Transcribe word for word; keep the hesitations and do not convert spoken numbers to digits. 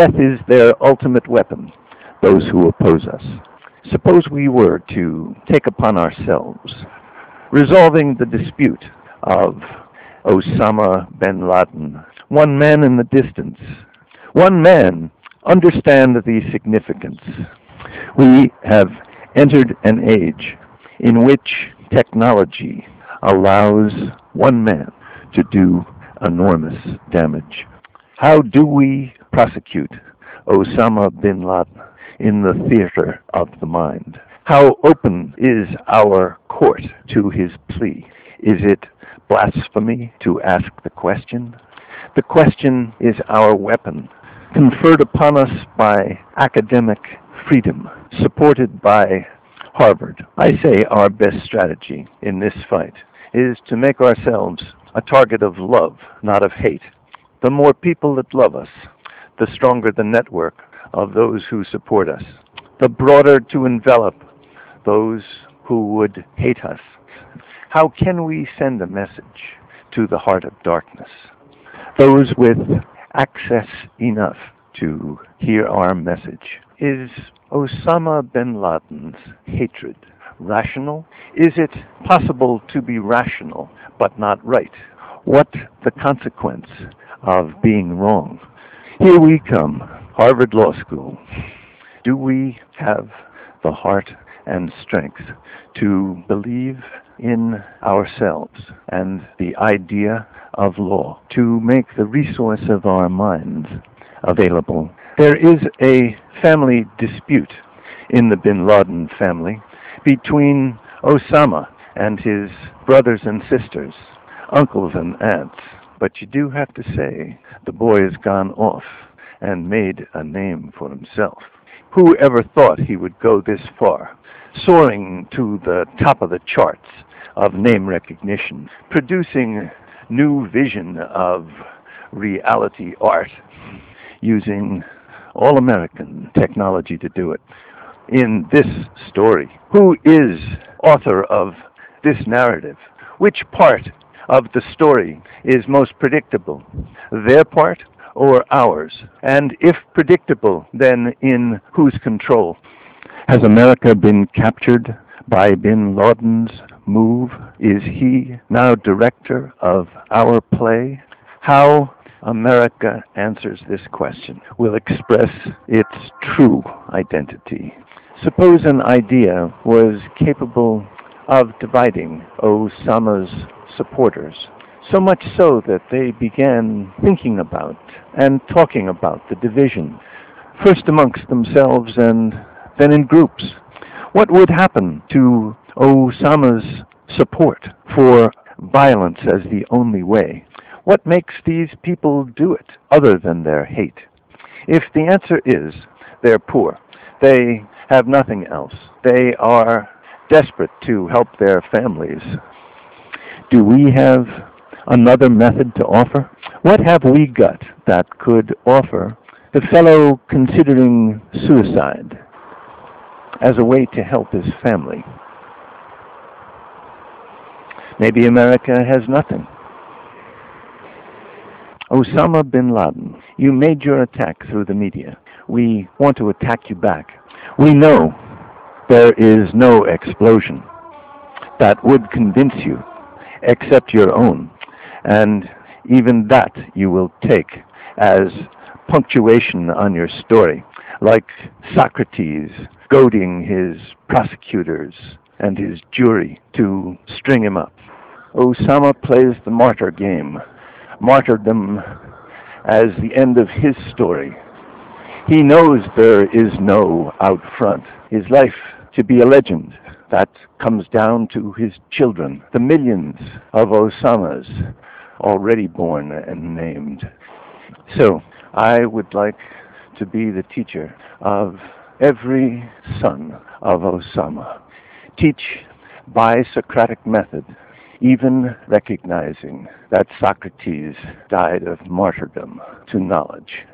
Death is their ultimate weapon, those who oppose us. Suppose we were to take upon ourselves resolving the dispute of Osama bin Laden, one man in the distance, one man. Understand the significance. We have entered an age in which technology allows one man to do enormous damage. How do we prosecute Osama bin Laden in the theater of the mind? How open is our court to his plea? Is it blasphemy to ask the question? The question is our weapon, conferred upon us by academic freedom, supported by Harvard. I say our best strategy in this fight is to make ourselves a target of love, not of hate. The more people that love us, the stronger the network of those who support us, the broader to envelop those who would hate us. How can we send a message to the heart of darkness? Those with access enough to hear our message. Is Osama bin Laden's hatred rational? Is it possible to be rational but not right? What the consequence of being wrong? Here we come, Harvard Law School. Do we have the heart and strength to believe in ourselves and the idea of law, to make the resource of our minds available? There is a family dispute in the bin Laden family between Osama and his brothers and sisters, uncles and aunts. But you do have to say the boy has gone off and made a name for himself. Who ever thought he would go this far, soaring to the top of the charts of name recognition, producing new vision of reality art, using all-American technology to do it. In this story, who is author of this narrative? Which part of the story is most predictable, their part or ours? And if predictable, then in whose control? Has America been captured by bin Laden's move? Is he now director of our play? How America answers this question will express its true identity. Suppose an idea was capable of dividing Osama's supporters, so much so that they began thinking about and talking about the division, first amongst themselves and then in groups. What would happen to Osama's support for violence as the only way? What makes these people do it other than their hate? If the answer is they're poor, they have nothing else, they are desperate to help their families, do we have another method to offer? What have we got that could offer the fellow considering suicide as a way to help his family? Maybe America has nothing. Osama bin Laden, you made your attack through the media. We want to attack you back. We know there is no explosion that would convince you except your own, and even that you will take as punctuation on your story, like Socrates goading his prosecutors and his jury to string him up. Osama plays the martyr game, martyrdom as the end of his story. He knows there is no out front. His life to be a legend that comes down to his children, the millions of Osamas already born and named. So I would like to be the teacher of every son of Osama. Teach by Socratic method, even recognizing that Socrates died of martyrdom to knowledge.